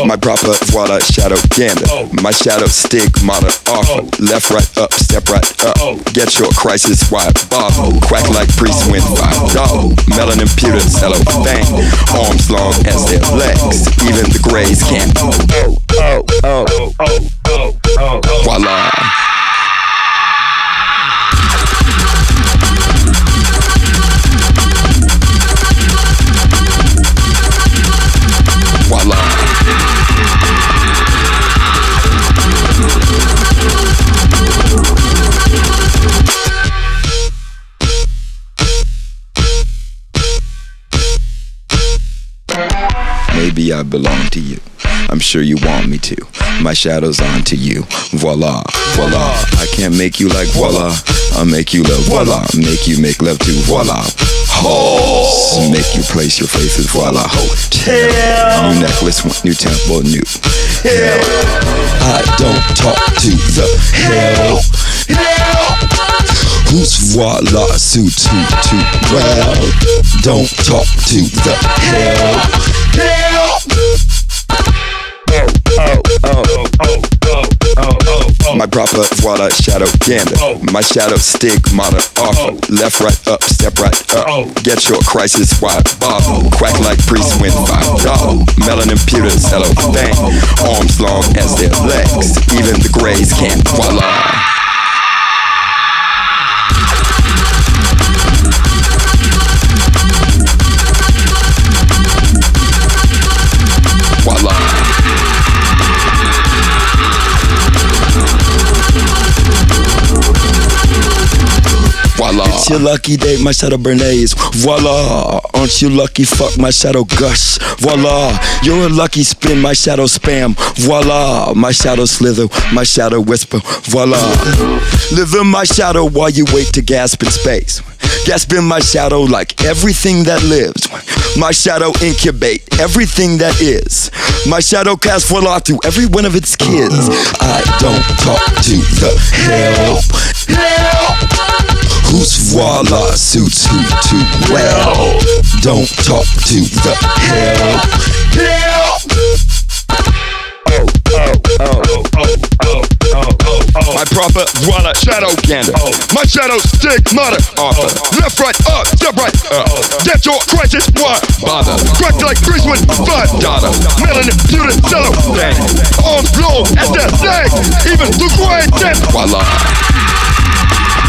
My proper voila shadow gander. My shadow stigmata offer. Left, right, up, step right up. Get your crisis wide bottle. Quack like priests win $5. Melanin pewter cellophane. Arms long as their legs. Even the grays can't. Voila. Maybe I belong to you. I'm sure you want me to. My shadow's on to you. Voila, voila. I can't make you like voila. I'll make you love voila. Make you make love to voila. Ho! Make you place your faces voila. Hotel. New necklace, new temple, new. Hell. I don't talk to the hell. Who's voila suits too well? Don't talk to the hell. My proper voila shadow gander. My shadow stigmata offer. Left, right, up, step right up. Get your crisis wide bottle. Quack like priests win $5. Melanin pewter cellophane. Arms long as their legs. Even the grays can't. Voila. It's your lucky day, my shadow bernays. Voila, aren't you lucky? Fuck my shadow gush. Voila, you're a lucky spin, my shadow spam. Voila, my shadow slither, my shadow whisper. Voila, live in my shadow while you wait to gasp in space. Gasp in my shadow like everything that lives. My shadow incubate everything that is. My shadow casts voila through every one of its kids. I don't talk to the hell. Whose voila suits who too well? Don't talk to the hell. My proper voila shadow gander. My shadow stigmata offer. Left, right, up, step right up. Get your crisis wide bother. Crack like grease with $5. Melanin pewter cellophane. Arms long as their legs. Even the gray dead. Voila.